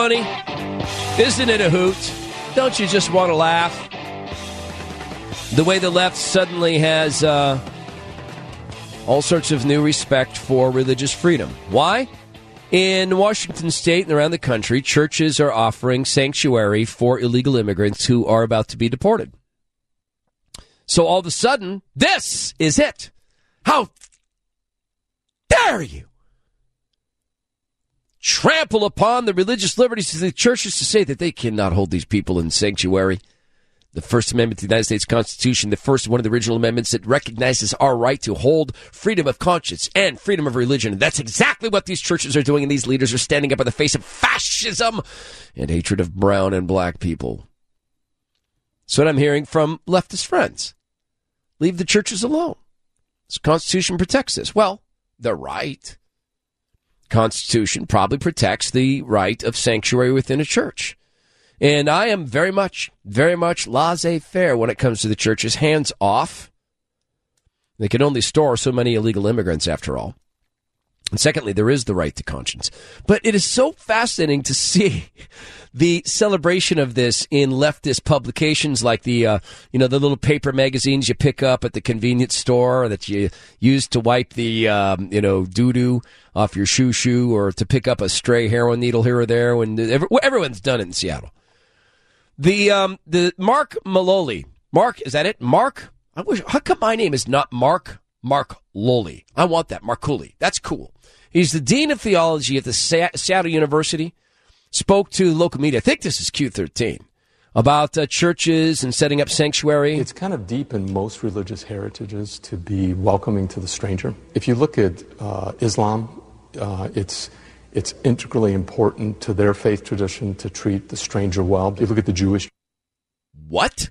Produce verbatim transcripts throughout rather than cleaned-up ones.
funny? Isn't it a hoot? Don't you just want to laugh? The way the left suddenly has uh, all sorts of new respect for religious freedom. Why? In Washington State and around the country, churches are offering sanctuary for illegal immigrants who are about to be deported. So all of a sudden, this is it. How dare you trample upon the religious liberties of the churches to say that they cannot hold these people in sanctuary? The First Amendment to the United States Constitution, the first one of the original amendments that recognizes our right to hold freedom of conscience and freedom of religion. And that's exactly what these churches are doing, and these leaders are standing up in the face of fascism and hatred of brown and black people. That's what I'm hearing from leftist friends. Leave the churches alone. This Constitution protects this. Well, they're right. Constitution probably protects the right of sanctuary within a church. And I am very much, very much laissez-faire when it comes to the churches. Hands off. They can only store so many illegal immigrants, after all. And secondly, there is the right to conscience. But it is so fascinating to see the celebration of this in leftist publications like the, uh, you know, the little paper magazines you pick up at the convenience store that you use to wipe the, um, you know, doo-doo off your shoe-shoe or to pick up a stray heroin needle here or there. When everyone's done it in Seattle. The um the Mark Maloli. Mark, is that it? Mark? I wish. How come my name is not Mark? Mark Loli. I want that. Markuli. That's cool. He's the Dean of Theology at the Sa- Seattle University. Spoke to local media. I think this is Q thirteen. About uh, churches and setting up sanctuary. It's kind of deep in most religious heritages to be welcoming to the stranger. If you look at uh, Islam, uh, it's... It's integrally important to their faith tradition to treat the stranger well. If you look at the Jewish... What?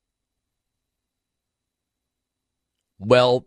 Well,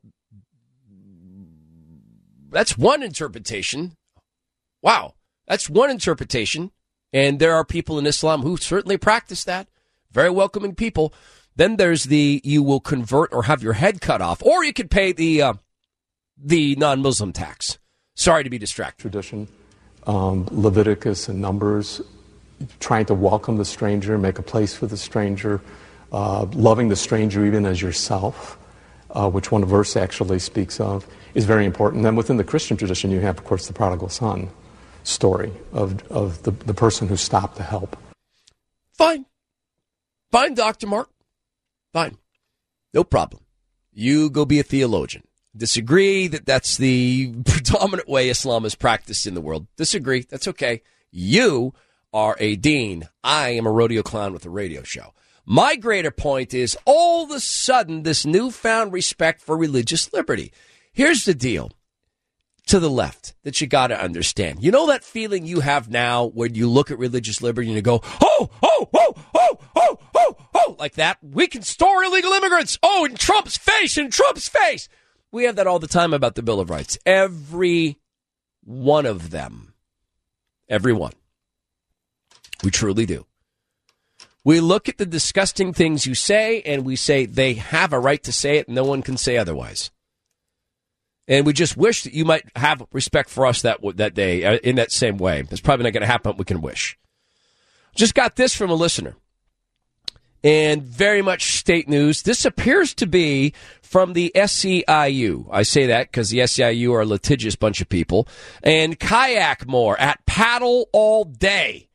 that's one interpretation. Wow. That's one interpretation. And there are people in Islam who certainly practice that. Very welcoming people. Then there's the you will convert or have your head cut off. Or you could pay the, uh, the non-Muslim tax. Sorry to be distracted. Tradition. Um, Leviticus and Numbers, trying to welcome the stranger, make a place for the stranger, uh, loving the stranger even as yourself, uh, which one verse actually speaks of, is very important. And then within the Christian tradition, you have, of course, the prodigal son story of, of the, the person who stopped to help. Fine. Fine, Doctor Mark. Fine. No problem. You go be a theologian. Disagree that that's the predominant way Islam is practiced in the world. Disagree. That's okay. You are a dean. I am a rodeo clown with a radio show. My greater point is all of a sudden this newfound respect for religious liberty. Here's the deal to the left that you got to understand. You know that feeling you have now when you look at religious liberty and you go, oh, oh, oh, oh, oh, oh, oh, like that. We can store illegal immigrants. Oh, in Trump's face, in Trump's face. We have that all the time about the Bill of Rights. Every one of them. Every one. We truly do. We look at the disgusting things you say, and we say they have a right to say it, and no one can say otherwise. And we just wish that you might have respect for us that that day, uh, in that same way. That's probably not going to happen, but we can wish. Just got this from a listener. And very much state news. This appears to be from the S C I U. I say that because the S C I U are a litigious bunch of people. And Kayak More at Paddle All Day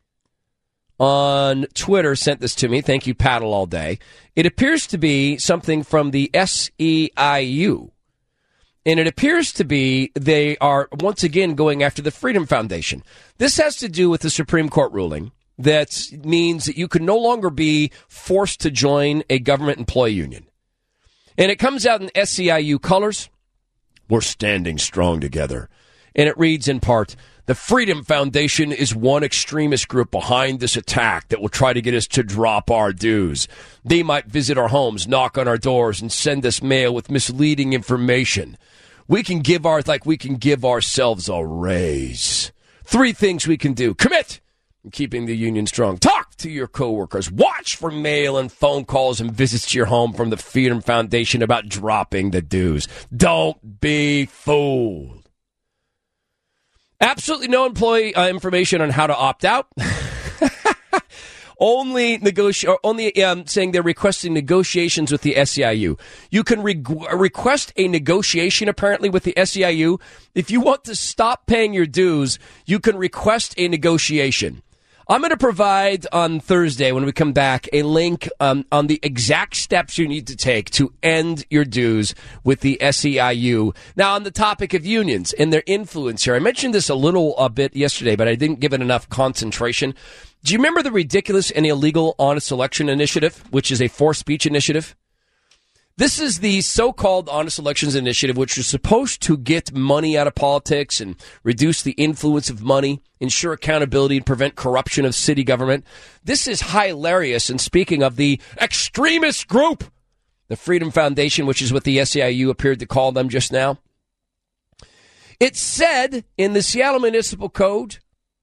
on Twitter sent this to me. Thank you, Paddle All Day. It appears to be something from the S E I U. And it appears to be they are once again going after the Freedom Foundation. This has to do with the Supreme Court ruling that means that you can no longer be forced to join a government employee union. And it comes out in S C I U colors. We're standing strong together. And it reads in part, the Freedom Foundation is one extremist group behind this attack that will try to get us to drop our dues. They might visit our homes, knock on our doors, and send us mail with misleading information. We can give our, like we can give ourselves a raise. Three things we can do. Commit. Keeping the union strong. Talk to your coworkers. Watch for mail and phone calls and visits to your home from the Freedom Foundation about dropping the dues. Don't be fooled. Absolutely no employee uh, information on how to opt out. only negoti- or only um, saying they're requesting negotiations with the S E I U. You can re- request a negotiation, apparently, with the S E I U. If you want to stop paying your dues, you can request a negotiation. I'm going to provide on Thursday, when we come back, a link um, on the exact steps you need to take to end your dues with the S E I U. Now, on the topic of unions and their influence here, I mentioned this a little a bit yesterday, but I didn't give it enough concentration. Do you remember the ridiculous and illegal Honest Election Initiative, which is a forced speech initiative? This is the so-called Honest Elections Initiative, which is supposed to get money out of politics and reduce the influence of money, ensure accountability, and prevent corruption of city government. This is hilarious. And speaking of the extremist group, the Freedom Foundation, which is what the S E I U appeared to call them just now, it said in the Seattle Municipal Code,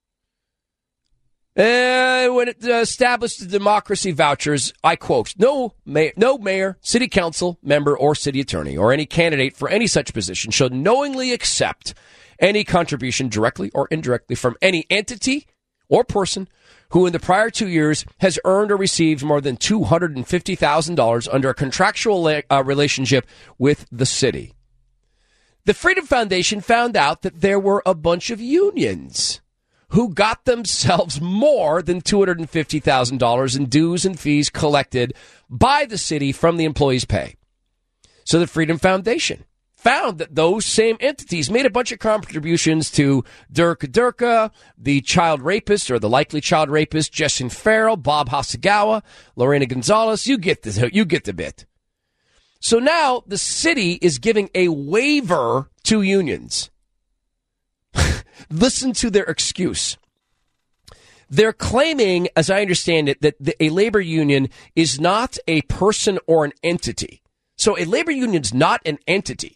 Uh, when it uh, established the democracy vouchers, I quote, no, may- no mayor, city council member, or city attorney, or any candidate for any such position shall knowingly accept any contribution directly or indirectly from any entity or person who in the prior two years has earned or received more than two hundred fifty thousand dollars under a contractual la- uh, relationship with the city. The Freedom Foundation found out that there were a bunch of unions who got themselves more than two hundred fifty thousand dollars in dues and fees collected by the city from the employees' pay. So the Freedom Foundation found that those same entities made a bunch of contributions to Durka Durka, the child rapist or the likely child rapist, Justin Farrell, Bob Hasegawa, Lorena Gonzalez. You get the, you get the bit. So now the city is giving a waiver to unions. Listen to their excuse. They're claiming, as I understand it, that the, a labor union is not a person or an entity. So a labor union is not an entity.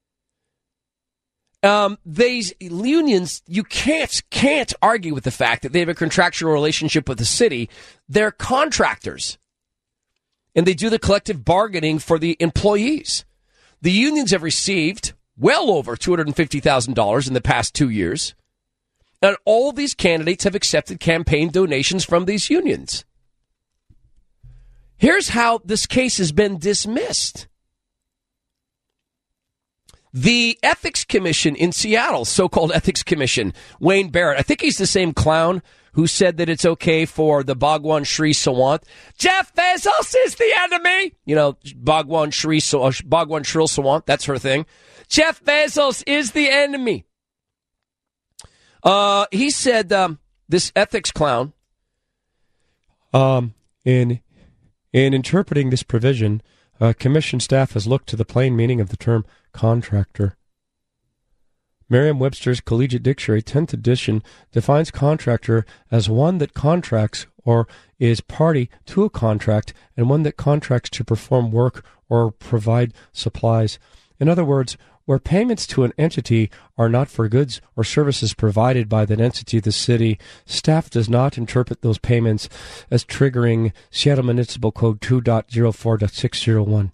Um, these unions, you can't can't argue with the fact that they have a contractual relationship with the city. They're contractors, and they do the collective bargaining for the employees. The unions have received well over two hundred fifty thousand dollars in the past two years. And all these candidates have accepted campaign donations from these unions. Here's how this case has been dismissed. The Ethics Commission in Seattle, so-called Ethics Commission, Wayne Barrett, I think he's the same clown who said that it's okay for the Bhagwan Sri Sawant. Jeff Bezos is the enemy. You know, Bhagwan Sri, Bhagwan Shril Sawant, that's her thing. Jeff Bezos is the enemy. Uh, he said, um, this ethics clown, um, in in interpreting this provision, uh, commission staff has looked to the plain meaning of the term contractor. Merriam-Webster's Collegiate Dictionary, tenth edition, defines contractor as one that contracts or is party to a contract and one that contracts to perform work or provide supplies. In other words, where payments to an entity are not for goods or services provided by that entity, the city, staff does not interpret those payments as triggering Seattle Municipal Code two point oh four point six oh one.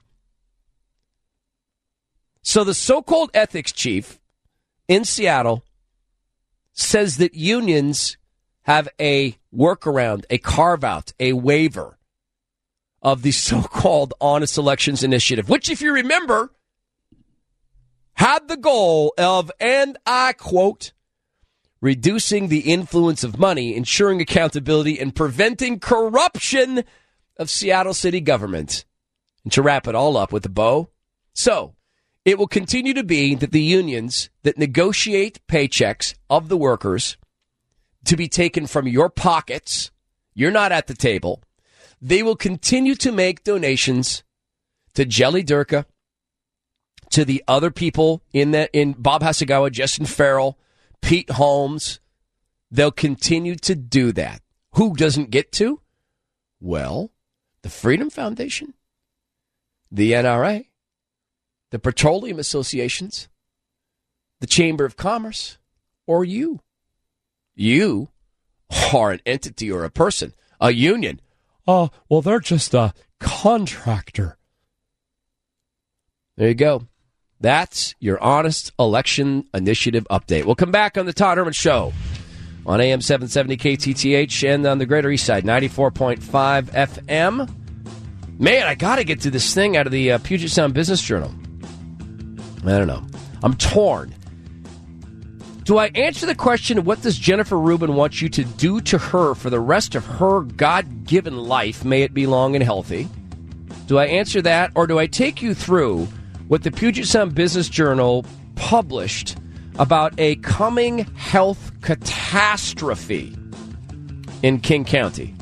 So the so-called ethics chief in Seattle says that unions have a workaround, a carve-out, a waiver of the so-called Honest Elections Initiative, which, if you remember, had the goal of, and I quote, reducing the influence of money, ensuring accountability, and preventing corruption of Seattle city government. And to wrap it all up with a bow, so it will continue to be that the unions that negotiate paychecks of the workers to be taken from your pockets, you're not at the table, they will continue to make donations to Jelly Durka, to the other people in that, in Bob Hasegawa, Justin Farrell, Pete Holmes. They'll continue to do that. Who doesn't get to? Well, the Freedom Foundation, the N R A, the petroleum associations, the Chamber of Commerce, or you. You are an entity or a person, a union. Oh, well, they're just a contractor. There you go. That's your Honest Election Initiative update. We'll come back on the Todd Herman Show on A M seven seventy K T T H and on the Greater East Side, ninety-four point five F M. Man, I got to get to this thing out of the uh, Puget Sound Business Journal. I don't know. I'm torn. Do I answer the question, what does Jennifer Rubin want you to do to her for the rest of her God-given life, may it be long and healthy? Do I answer that, or do I take you through what the Puget Sound Business Journal published about a coming health catastrophe in King County?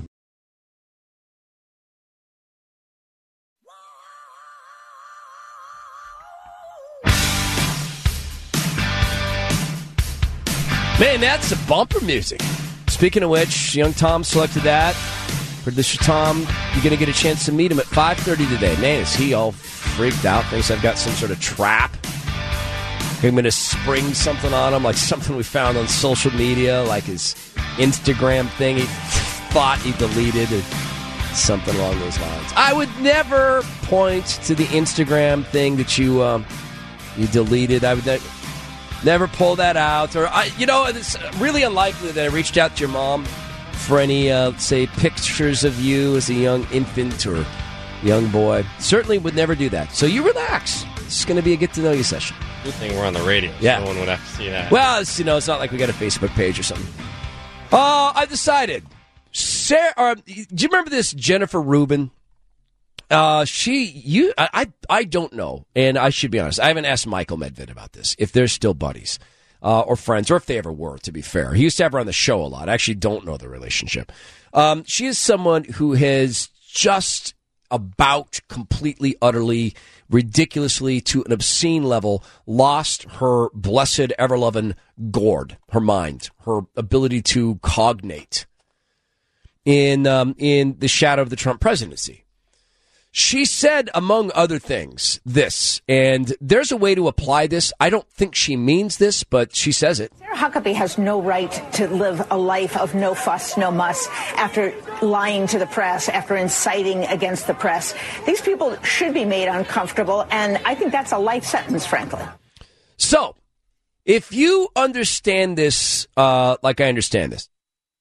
Man, that's the bumper music. Speaking of which, young Tom selected that. Producer Tom, you're going to get a chance to meet him at five thirty today. Man, is he all freaked out? Thinks I've got some sort of trap. I'm going to spring something on him, like something we found on social media, like his Instagram thing he thought he deleted, or something along those lines. I would never point to the Instagram thing that you um, you deleted. I would ne- never pull that out. Or, I, you know, it's really unlikely that I reached out to your mom for any, uh, say, pictures of you as a young infant or young boy. Certainly would never do that. So you relax. It's going to be a get-to-know-you session. Good thing we're on the radio. Yeah. No one would have to see that. Well, it's, you know, it's not like we got a Facebook page or something. Uh, I decided. Sarah, uh, do you remember this Jennifer Rubin? Uh, she, you, I, I, I don't know, and I should be honest. I haven't asked Michael Medved about this, if they're still buddies uh, or friends, or if they ever were, to be fair. He used to have her on the show a lot. I actually don't know the relationship. Um, she is someone who has just about completely, utterly, ridiculously, to an obscene level, lost her blessed, ever-loving gourd, her mind, her ability to cognate in um, in the shadow of the Trump presidency. She said, among other things, this, and there's a way to apply this. I don't think she means this, but she says it. Sarah Huckabee has no right to live a life of no fuss, no muss after lying to the press, after inciting against the press. These people should be made uncomfortable, and I think that's a life sentence, frankly. So, if you understand this uh, like I understand this,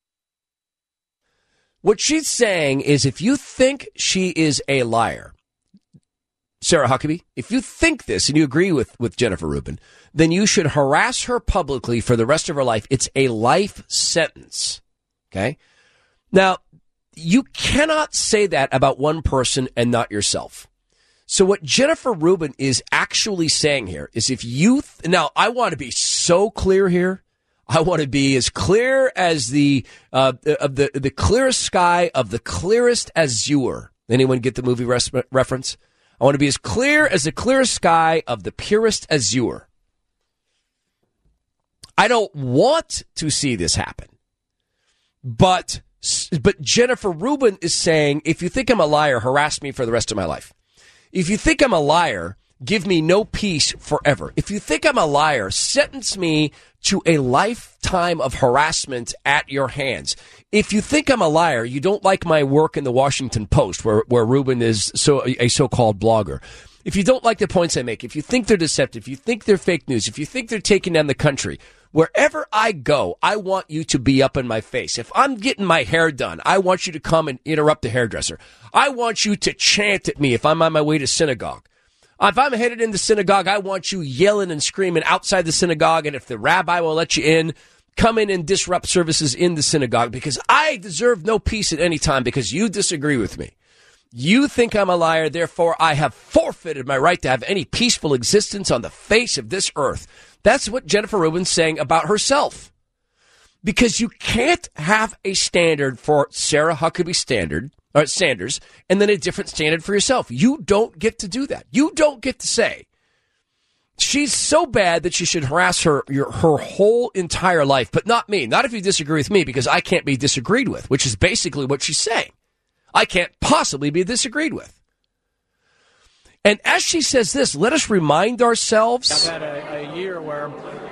what she's saying is, if you think she is a liar, Sarah Huckabee, if you think this and you agree with, with Jennifer Rubin, then you should harass her publicly for the rest of her life. It's a life sentence. Okay? Now, you cannot say that about one person and not yourself. So what Jennifer Rubin is actually saying here is, if you... Th- now, I want to be so clear here. I want to be as clear as the uh, of the the clearest sky of the clearest azure. Anyone get the movie res- reference? I want to be as clear as the clearest sky of the purest azure. I don't want to see this happen, but but Jennifer Rubin is saying, if you think I'm a liar, harass me for the rest of my life. If you think I'm a liar, give me no peace forever. If you think I'm a liar, sentence me to a lifetime of harassment at your hands. If you think I'm a liar, you don't like my work in the Washington Post, where, where Rubin is so a so-called blogger. If you don't like the points I make, if you think they're deceptive, if you think they're fake news, if you think they're taking down the country, wherever I go, I want you to be up in my face. If I'm getting my hair done, I want you to come and interrupt the hairdresser. I want you to chant at me if I'm on my way to synagogue. If I'm headed into synagogue, I want you yelling and screaming outside the synagogue, and if the rabbi will let you in, come in and disrupt services in the synagogue, because I deserve no peace at any time because you disagree with me. You think I'm a liar, therefore I have forfeited my right to have any peaceful existence on the face of this earth. That's what Jennifer Rubin's saying about herself. Because you can't have a standard for Sarah Huckabee standard, or Sanders, and then a different standard for yourself. You don't get to do that. You don't get to say, she's so bad that she should harass her your, her whole entire life, but not me. Not if you disagree with me, because I can't be disagreed with, which is basically what she's saying. I can't possibly be disagreed with. And as she says this, let us remind ourselves. I've had a, a year where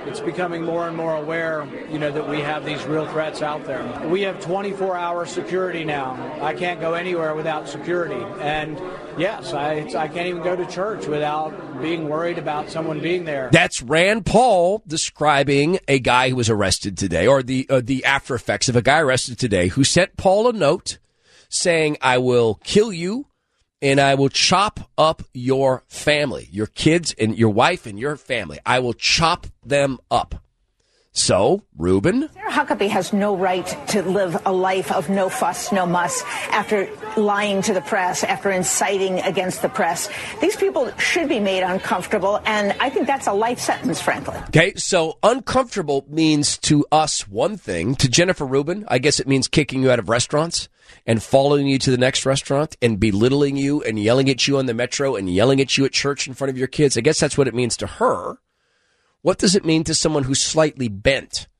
it's becoming more and more aware, you know, that we have these real threats out there. We have twenty-four hour security now. I can't go anywhere without security. And yes, I, I can't even go to church without being worried about someone being there. That's Rand Paul describing a guy who was arrested today, or the uh, the after effects of a guy arrested today who sent Paul a note saying, I will kill you and I will chop up your family, your kids and your wife and your family. I will chop them up. So, Ruben? Sarah Huckabee has no right to live a life of no fuss, no muss after lying to the press, after inciting against the press. These people should be made uncomfortable, and I think that's a life sentence, frankly. Okay, so uncomfortable means to us one thing. To Jennifer Rubin, I guess it means kicking you out of restaurants and following you to the next restaurant and belittling you and yelling at you on the metro and yelling at you at church in front of your kids. I guess that's what it means to her. What does it mean to someone who's slightly bent?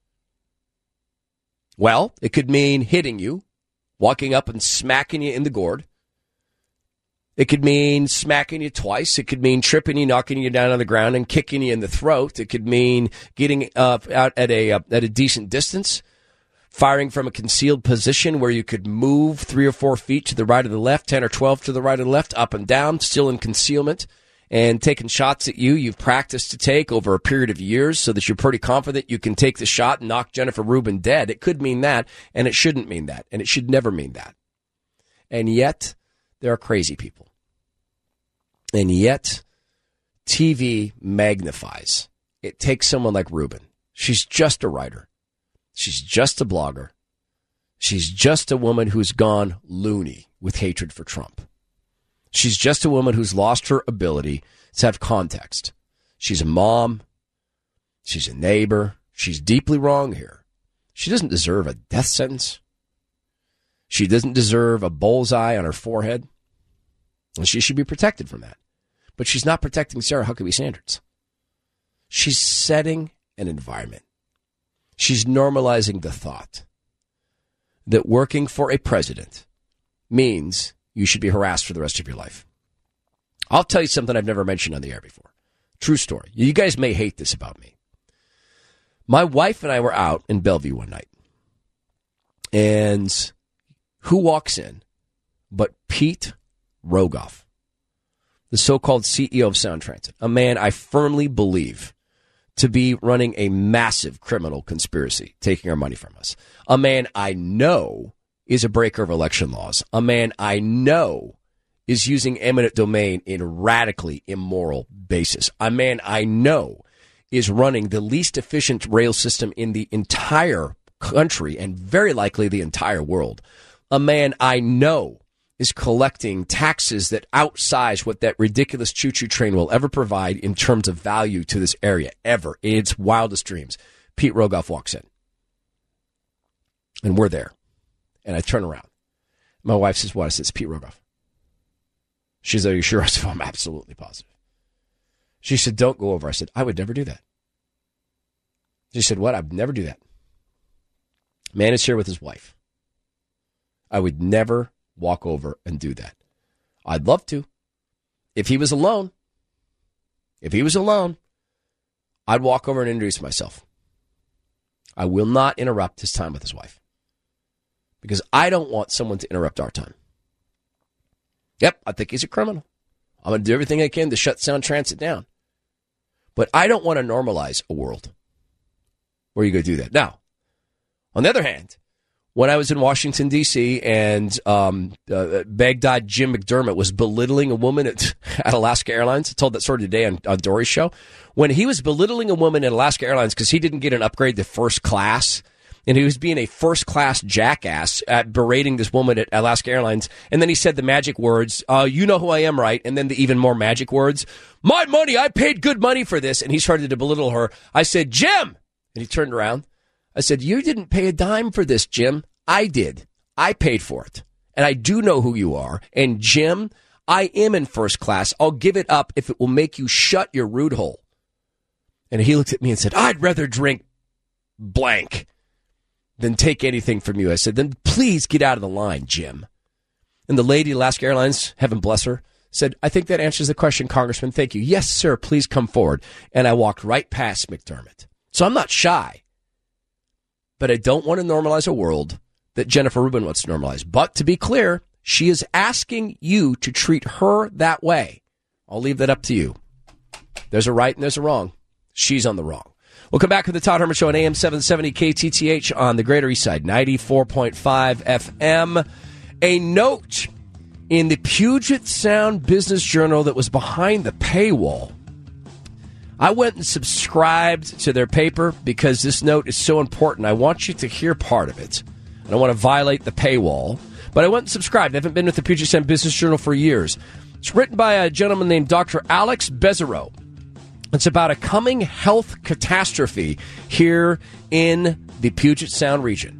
Well, it could mean hitting you, walking up and smacking you in the gourd. It could mean smacking you twice. It could mean tripping you, knocking you down on the ground, and kicking you in the throat. It could mean getting uh, out at a uh, at a decent distance, firing from a concealed position where you could move three or four feet to the right or the left, ten or twelve to the right or the left, up and down, still in concealment, and taking shots at you you've practiced to take over a period of years so that you're pretty confident you can take the shot and knock Jennifer Rubin dead. It could mean that, and it shouldn't mean that, and it should never mean that. And yet, there are crazy people. And yet, T V magnifies. It takes someone like Rubin. She's just a writer. She's just a blogger. She's just a woman who's gone loony with hatred for Trump. She's just a woman who's lost her ability to have context. She's a mom. She's a neighbor. She's deeply wrong here. She doesn't deserve a death sentence. She doesn't deserve a bullseye on her forehead. And she should be protected from that. But she's not protecting Sarah Huckabee Sanders. She's setting an environment. She's normalizing the thought that working for a president means you should be harassed for the rest of your life. I'll tell you something I've never mentioned on the air before. True story. You guys may hate this about me. My wife and I were out in Bellevue one night. And who walks in but Pete Rogoff, the so-called C E O of Sound Transit, a man I firmly believe to be running a massive criminal conspiracy, taking our money from us. A man I know is a breaker of election laws. A man I know is using eminent domain in radically immoral basis. A man I know is running the least efficient rail system in the entire country and very likely the entire world. A man I know is collecting taxes that outsize what that ridiculous choo-choo train will ever provide in terms of value to this area, ever, in its wildest dreams. Pete Rogoff walks in. And we're there. And I turn around. My wife says, what? I said, it's Pete Rogoff. She said, are you sure? I said, I'm absolutely positive. She said, don't go over. I said, I would never do that. She said, what? I would never do that. Man is here with his wife. I would never walk over and do that. I'd love to. If he was alone, if he was alone, I'd walk over and introduce myself. I will not interrupt his time with his wife. Because I don't want someone to interrupt our time. Yep, I think he's a criminal. I'm going to do everything I can to shut Sound Transit down. But I don't want to normalize a world where you go do that. Now, on the other hand, when I was in Washington, D C, and um, uh, Baghdad Jim McDermott was belittling a woman at, at Alaska Airlines, I told that story today on, on Dory's show, when he was belittling a woman at Alaska Airlines because he didn't get an upgrade to first class, and he was being a first-class jackass at berating this woman at Alaska Airlines. And then he said the magic words, uh, you know who I am, right? And then the even more magic words, my money, I paid good money for this. And he started to belittle her. I said, Jim! And he turned around. I said, you didn't pay a dime for this, Jim. I did. I paid for it. And I do know who you are. And Jim, I am in first class. I'll give it up if it will make you shut your rude hole. And he looked at me and said, I'd rather drink blank than take anything from you. I said, then please get out of the line, Jim. And the lady at Alaska Airlines, heaven bless her, said, I think that answers the question, Congressman. Thank you. Yes, sir. Please come forward. And I walked right past McDermott. So I'm not shy. But I don't want to normalize a world that Jennifer Rubin wants to normalize. But to be clear, she is asking you to treat her that way. I'll leave that up to you. There's a right and there's a wrong. She's on the wrong. We'll come back with the Todd Herman Show on A M seven seventy K T T H on the Greater East Side, ninety-four point five F M. A note in the Puget Sound Business Journal that was behind the paywall. I went and subscribed to their paper because this note is so important. I want you to hear part of it. I don't want to violate the paywall. But I went and subscribed. I haven't been with the Puget Sound Business Journal for years. It's written by a gentleman named Doctor Alex Bezereau. It's about a coming health catastrophe here in the Puget Sound region.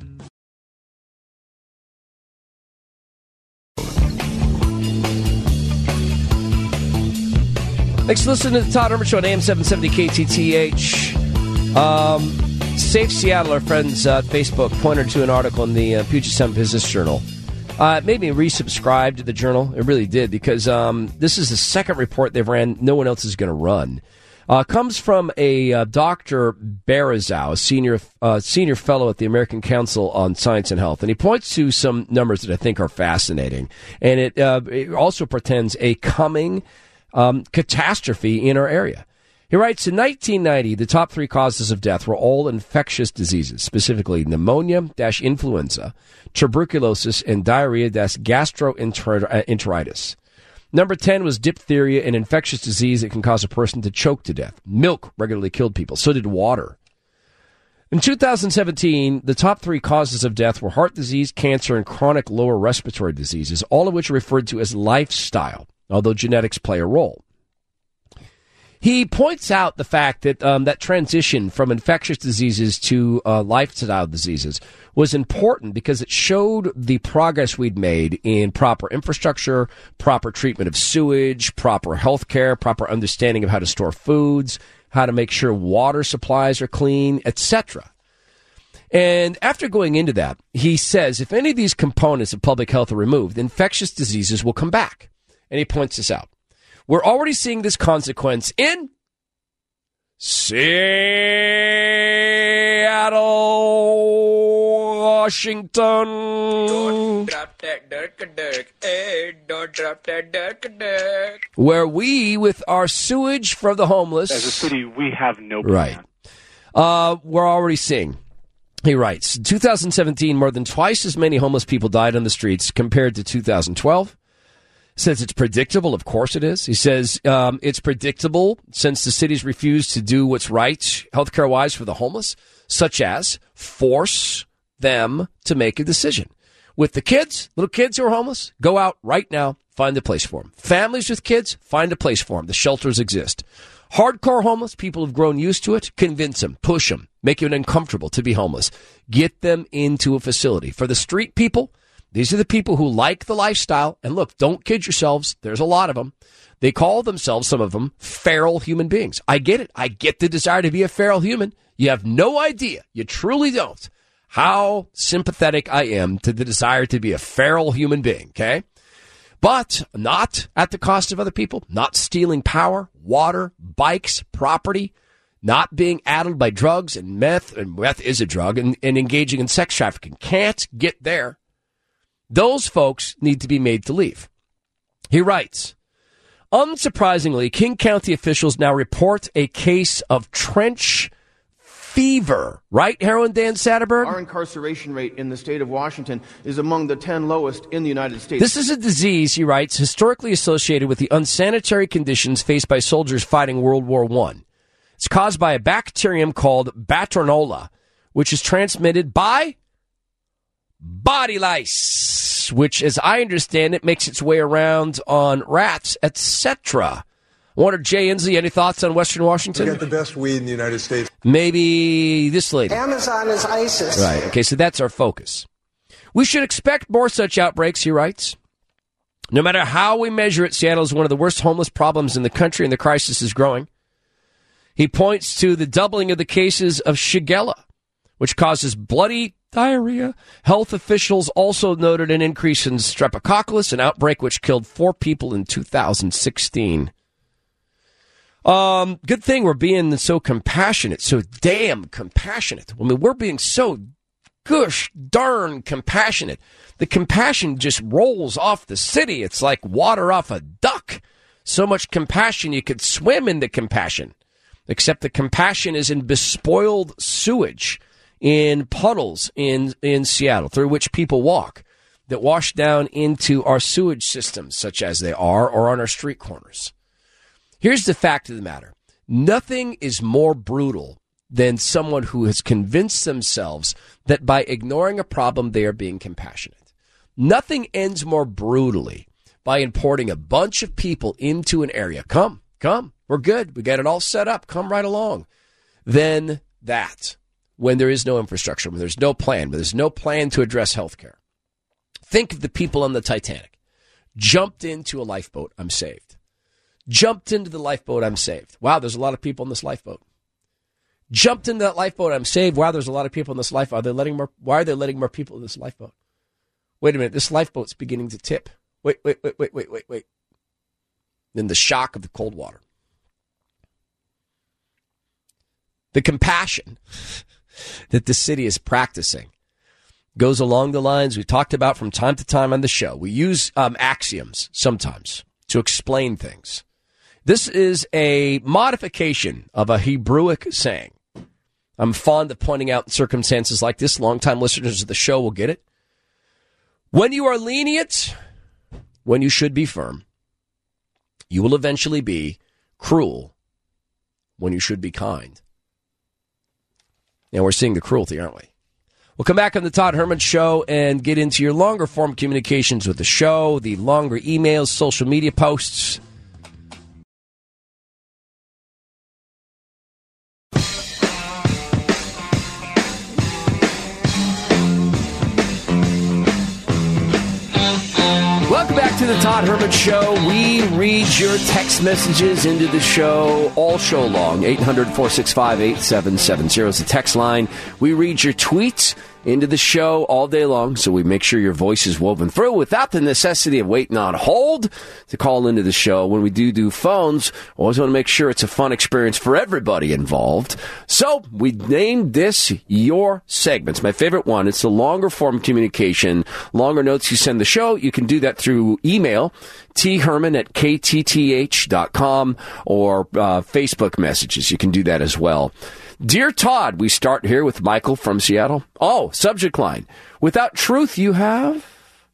Thanks for listening to the Todd Herman Show on A M seven seventy K T T H. Um, Safe Seattle, our friends uh, at Facebook, pointed to an article in the uh, Puget Sound Business Journal. Uh, it made me resubscribe to the journal. It really did, because um, this is the second report they've ran. No one else is going to run. Uh, comes from a uh, Doctor Berezow, a senior uh, senior fellow at the American Council on Science and Health, and he points to some numbers that I think are fascinating. And it, uh, it also portends a coming um, catastrophe in our area. He writes, in nineteen ninety, the top three causes of death were all infectious diseases, specifically pneumonia-influenza, tuberculosis, and diarrhea-gastroenteritis. Number ten was diphtheria, an infectious disease that can cause a person to choke to death. Milk regularly killed people. So did water. In two thousand seventeen, the top three causes of death were heart disease, cancer, and chronic lower respiratory diseases, all of which are referred to as lifestyle, although genetics play a role. He points out the fact that um, that transition from infectious diseases to uh, lifestyle diseases was important because it showed the progress we'd made in proper infrastructure, proper treatment of sewage, proper health care, proper understanding of how to store foods, how to make sure water supplies are clean, et cetera. And after going into that, he says if any of these components of public health are removed, infectious diseases will come back. And he points this out. We're already seeing this consequence in Seattle, Washington. Don't drop that dirk, dirk. Hey, don't drop that dirk, dirk. Where we, with our sewage for the homeless. As a city, we have no plan. Right. Uh, we're already seeing. He writes, in two thousand seventeen, more than twice as many homeless people died on the streets compared to two thousand twelve. Says it's predictable. Of course it is. He says um, it's predictable since the cities refuse to do what's right healthcare-wise for the homeless, such as force them to make a decision. With the kids, little kids who are homeless, go out right now, find a place for them. Families with kids, find a place for them. The shelters exist. Hardcore homeless, people who've grown used to it, convince them, push them, make it uncomfortable to be homeless. Get them into a facility. For the street people, these are the people who like the lifestyle. And look, don't kid yourselves. There's a lot of them. They call themselves, some of them, feral human beings. I get it. I get the desire to be a feral human. You have no idea. You truly don't. How sympathetic I am to the desire to be a feral human being, okay? But not at the cost of other people. Not stealing power, water, bikes, property. Not being addled by drugs and meth. And meth is a drug. And, and engaging in sex trafficking. Can't get there. Those folks need to be made to leave. He writes, unsurprisingly, King County officials now report a case of trench fever. Right, Heroin Dan Satterberg? Our incarceration rate in the state of Washington is among the ten lowest in the United States. This is a disease, he writes, historically associated with the unsanitary conditions faced by soldiers fighting World War One. It's caused by a bacterium called Batronola, which is transmitted by body lice, which, as I understand it, makes its way around on rats, et cetera. Wonder, Jay Inslee, any thoughts on Western Washington? We got the best weed in the United States. Maybe this lady. Amazon is ISIS. Right. Okay, so that's our focus. We should expect more such outbreaks, he writes. No matter how we measure it, Seattle is one of the worst homeless problems in the country, and the crisis is growing. He points to the doubling of the cases of Shigella, which causes bloody diarrhea. Health officials also noted an increase in streptococcus, an outbreak which killed four people in two thousand sixteen. Um, good thing we're being so compassionate, so damn compassionate. I mean, we're being so gosh darn compassionate. The compassion just rolls off the city. It's like water off a duck. So much compassion you could swim in the compassion. Except the compassion is in bespoiled sewage, in puddles in, in Seattle, through which people walk, that wash down into our sewage systems, such as they are, or on our street corners. Here's the fact of the matter. Nothing is more brutal than someone who has convinced themselves that by ignoring a problem, they are being compassionate. Nothing ends more brutally by importing a bunch of people into an area. Come, come, we're good. We got it all set up. Come right along. Then that, when there is no infrastructure, when there's no plan, when there's no plan to address health care. Think of the people on the Titanic. Jumped into a lifeboat, I'm saved. Jumped into the lifeboat, I'm saved. Wow, there's a lot of people in this lifeboat. Jumped into that lifeboat, I'm saved. Wow, there's a lot of people in this lifeboat. Are they letting more? Why are they letting more people in this lifeboat? Wait a minute, this lifeboat's beginning to tip. Wait, wait, wait, wait, wait, wait, wait. Then the shock of the cold water. The compassion that the city is practicing goes along the lines we talked about from time to time on the show. We use um, axioms sometimes to explain things. This is a modification of a Hebrewic saying. I'm fond of pointing out circumstances like this. Longtime listeners of the show will get it. When you are lenient, when you should be firm, you will eventually be cruel when you should be kind. And we're seeing the cruelty, aren't we? We'll come back on the Todd Herman Show and get into your longer form communications with the show, the longer emails, social media posts. Welcome back to the Todd Herman Show. We read your text messages into the show all show long. eight hundred, four six five, eight seven seven zero is the text line. We read your tweets into the show all day long, so we make sure your voice is woven through without the necessity of waiting on hold to call into the show. When we do do phones, we always want to make sure it's a fun experience for everybody involved. So we named this Your Segments. My favorite one, it's the longer form communication, longer notes you send the show. You can do that through email, therman at k t t h dot com, or uh, Facebook messages. You can do that as well. Dear Todd, we start here with Michael from Seattle. Oh, subject line. Without truth, you have?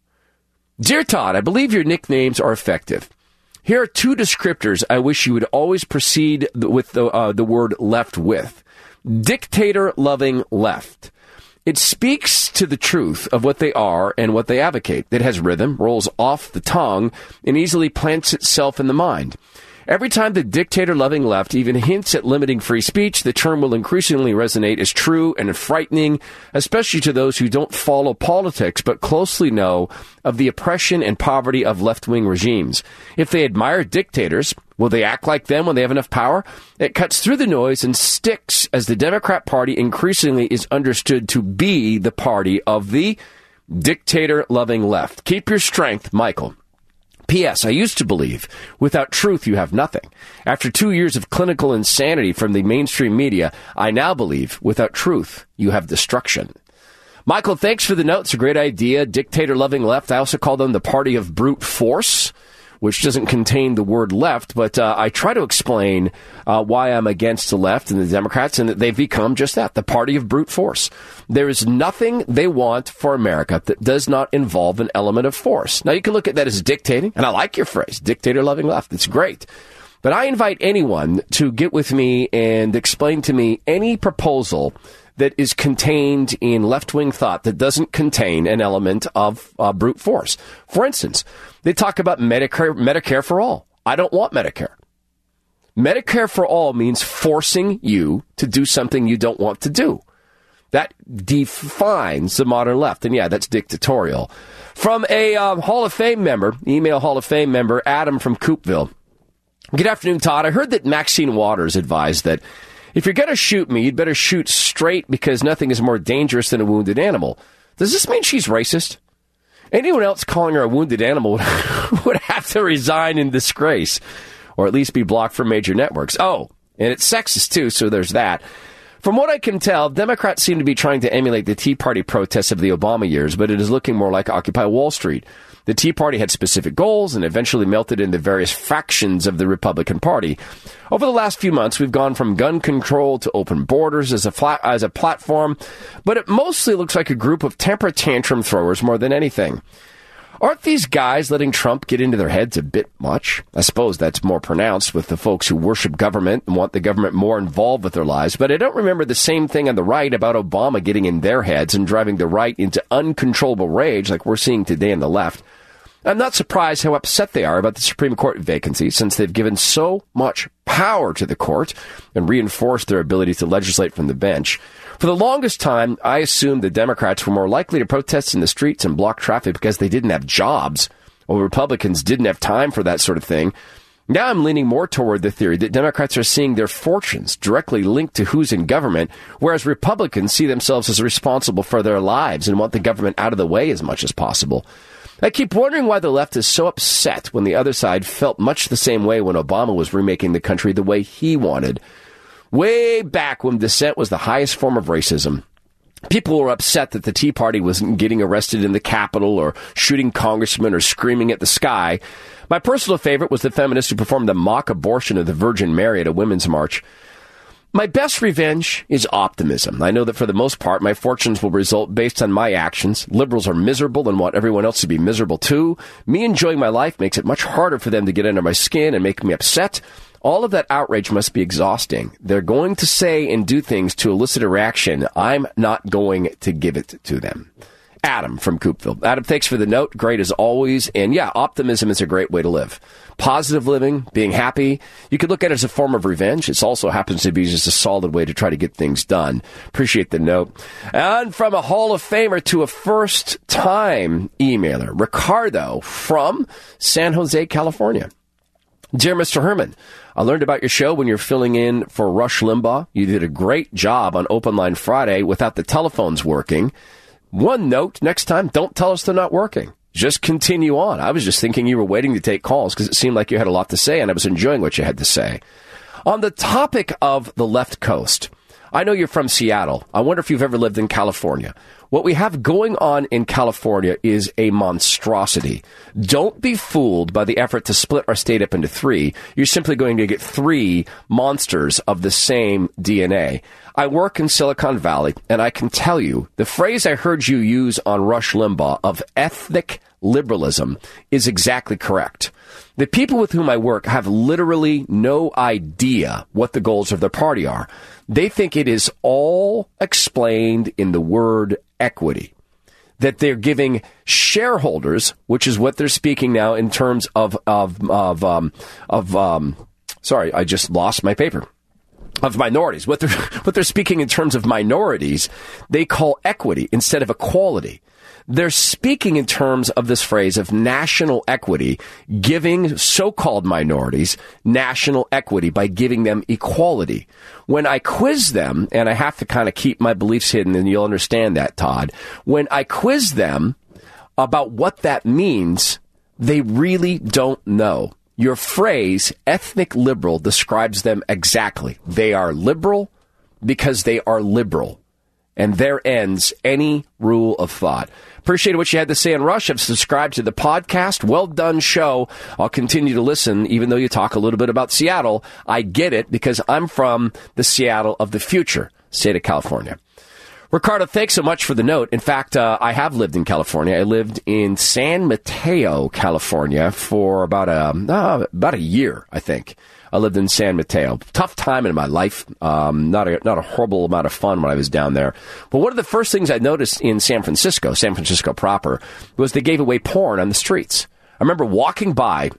Dear Todd, I believe your nicknames are effective. Here are two descriptors I wish you would always proceed with the, uh, the word left with. Dictator-loving left. It speaks to the truth of what they are and what they advocate. It has rhythm, rolls off the tongue, and easily plants itself in the mind. Every time the dictator-loving left even hints at limiting free speech, the term will increasingly resonate as true and frightening, especially to those who don't follow politics but closely know of the oppression and poverty of left-wing regimes. If they admire dictators, will they act like them when they have enough power? It cuts through the noise and sticks as the Democrat Party increasingly is understood to be the party of the dictator-loving left. Keep your strength, Michael. P S. I used to believe, without truth, you have nothing. After two years of clinical insanity from the mainstream media, I now believe, without truth, you have destruction. Michael, thanks for the note. It's a great idea. Dictator-loving left. I also call them the party of brute force, which doesn't contain the word left, but uh, I try to explain uh, why I'm against the left and the Democrats, and that they've become just that, the party of brute force. There is nothing they want for America that does not involve an element of force. Now, you can look at that as dictating, and I like your phrase, dictator-loving left. It's great. But I invite anyone to get with me and explain to me any proposal that is contained in left-wing thought that doesn't contain an element of uh, brute force. For instance, they talk about Medicare, Medicare for all. I don't want Medicare. Medicare for all means forcing you to do something you don't want to do. That defines the modern left. And yeah, that's dictatorial. From a um, Hall of Fame member, email Hall of Fame member, Adam from Coopville. Good afternoon, Todd. I heard that Maxine Waters advised that if you're going to shoot me, you'd better shoot straight because nothing is more dangerous than a wounded animal. Does this mean she's racist? Anyone else calling her a wounded animal would have to resign in disgrace. or at least be blocked from major networks. Oh, and it's sexist, too, so there's that. From what I can tell, Democrats seem to be trying to emulate the Tea Party protests of the Obama years, but it is looking more like Occupy Wall Street. The Tea Party had specific goals and eventually melted into various factions of the Republican Party. Over the last few months, we've gone from gun control to open borders as a flat, as a platform, but it mostly looks like a group of temper tantrum throwers more than anything. Aren't these guys letting Trump get into their heads a bit much? I suppose that's more pronounced with the folks who worship government and want the government more involved with their lives, but I don't remember the same thing on the right about Obama getting in their heads and driving the right into uncontrollable rage like we're seeing today on the left. I'm not surprised how upset they are about the Supreme Court vacancy, since they've given so much power to the court and reinforced their ability to legislate from the bench. For the longest time, I assumed the Democrats were more likely to protest in the streets and block traffic because they didn't have jobs, or Republicans didn't have time for that sort of thing. Now I'm leaning more toward the theory that Democrats are seeing their fortunes directly linked to who's in government, whereas Republicans see themselves as responsible for their lives and want the government out of the way as much as possible. I keep wondering why the left is so upset when the other side felt much the same way when Obama was remaking the country the way he wanted. Way back when dissent was the highest form of racism, people were upset that the Tea Party wasn't getting arrested in the Capitol or shooting congressmen or screaming at the sky. My personal favorite was the feminist who performed the mock abortion of the Virgin Mary at a women's march. My best revenge is optimism. I know that for the most part, my fortunes will result based on my actions. Liberals are miserable and want everyone else to be miserable too. Me enjoying my life makes it much harder for them to get under my skin and make me upset. All of that outrage must be exhausting. They're going to say and do things to elicit a reaction. I'm not going to give it to them. Adam from Coopville. Adam, thanks for the note. Great as always. And yeah, optimism is a great way to live. Positive living, being happy. You could look at it as a form of revenge. It also happens to be just a solid way to try to get things done. Appreciate the note. And from a Hall of Famer to a first-time emailer, Ricardo from San Jose, California. Dear Mister Herman, I learned about your show when you're filling in for Rush Limbaugh. You did a great job on Open Line Friday without the telephones working. One note, next time, don't tell us they're not working. Just continue on. I was just thinking you were waiting to take calls because it seemed like you had a lot to say, and I was enjoying what you had to say. On the topic of the left coast, I know you're from Seattle. I wonder if you've ever lived in California. What we have going on in California is a monstrosity. Don't be fooled by the effort to split our state up into three. You're simply going to get three monsters of the same D N A. I work in Silicon Valley, and I can tell you the phrase I heard you use on Rush Limbaugh of ethnic liberalism is exactly correct. The people with whom I work have literally no idea what the goals of their party are. They think it is all explained in the word equity, that they're giving shareholders, which is what they're speaking now in terms of, of, of, um, of, um, sorry, I just lost my paper. Of minorities. What they're, what they're speaking in terms of minorities, they call equity instead of equality. They're speaking in terms of this phrase of national equity, giving so-called minorities national equity by giving them equality. When I quiz them, and I have to kind of keep my beliefs hidden, and you'll understand that, Todd. When I quiz them about what that means, they really don't know. Your phrase, ethnic liberal, describes them exactly. They are liberal because they are liberal. And there ends any rule of thought. Appreciate what you had to say on Rush. I've subscribed to the podcast. Well done show. I'll continue to listen, even though you talk a little bit about Seattle. I get it because I'm from the Seattle of the future, state of California. Ricardo, thanks so much for the note. In fact, uh, I have lived in California. I lived in San Mateo, California for about a, uh, about a year, I think. I lived in San Mateo. Tough time in my life. Um, not a, not a horrible amount of fun when I was down there. But one of the first things I noticed in San Francisco, San Francisco proper, was they gave away porn on the streets. I remember walking by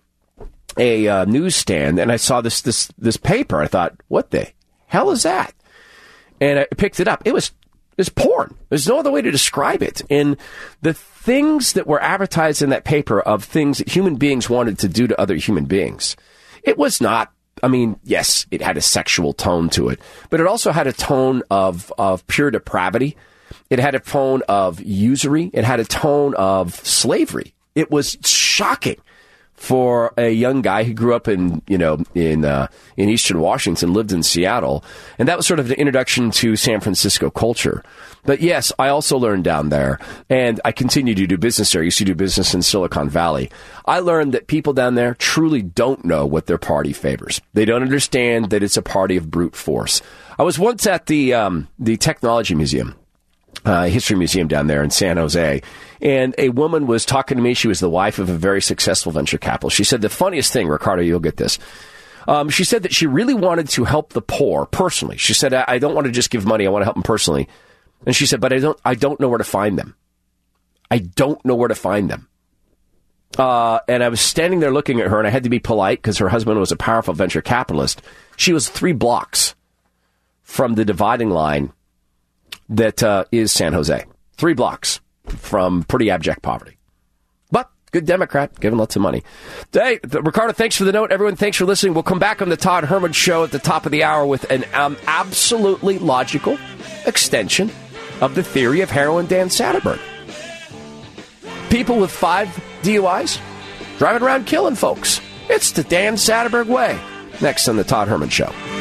a uh, newsstand and I saw this, this, this paper. I thought, what the hell is that? And I picked it up. It was It's porn. There's no other way to describe it. And the things that were advertised in that paper of things that human beings wanted to do to other human beings, it was not, I mean, yes, it had a sexual tone to it, but it also had a tone of, of pure depravity. It had a tone of usury. It had a tone of slavery. It was shocking for a young guy who grew up in, you know, in uh, in Eastern Washington, lived in Seattle, and that was sort of the introduction to San Francisco culture. But yes, I also learned down there, and I continue to do business there. I used to do business in Silicon Valley. I learned that people down there truly don't know what their party favors. They don't understand that it's a party of brute force. I was once at the um, the Technology Museum. Uh, history museum down there in San Jose. And a woman was talking to me. She was the wife of a very successful venture capitalist. She said the funniest thing, Ricardo, you'll get this. Um, she said that she really wanted to help the poor personally. She said, I, I don't want to just give money. I want to help them personally. And she said, but I don't, I don't know where to find them. I don't know where to find them. Uh, and I was standing there looking at her, and I had to be polite because her husband was a powerful venture capitalist. She was three blocks from the dividing line that uh, is San Jose. Three blocks from pretty abject poverty. But good Democrat, giving lots of money. Hey, Ricardo, thanks for the note. Everyone, thanks for listening. We'll come back on the Todd Herman Show at the top of the hour with an um, absolutely logical extension of the theory of heroin Dan Satterberg. People with five D U Is driving around killing folks. It's the Dan Satterberg way. Next on the Todd Herman Show.